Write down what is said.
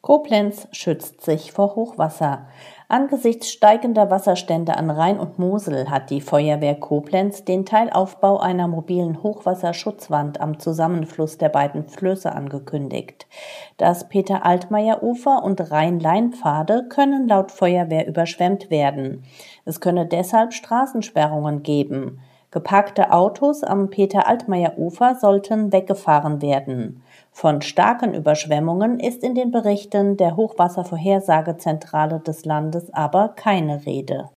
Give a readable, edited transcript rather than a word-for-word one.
Koblenz schützt sich vor Hochwasser. Angesichts steigender Wasserstände an Rhein und Mosel hat die Feuerwehr Koblenz den Teilaufbau einer mobilen Hochwasserschutzwand am Zusammenfluss der beiden Flüsse angekündigt. Das Peter-Altmaier-Ufer und Rhein-Lein-Pfade können laut Feuerwehr überschwemmt werden. Es könne deshalb Straßensperrungen geben. Geparkte Autos am Peter-Altmaier-Ufer sollten weggefahren werden. Von starken Überschwemmungen ist in den Berichten der Hochwasservorhersagezentrale des Landes aber keine Rede.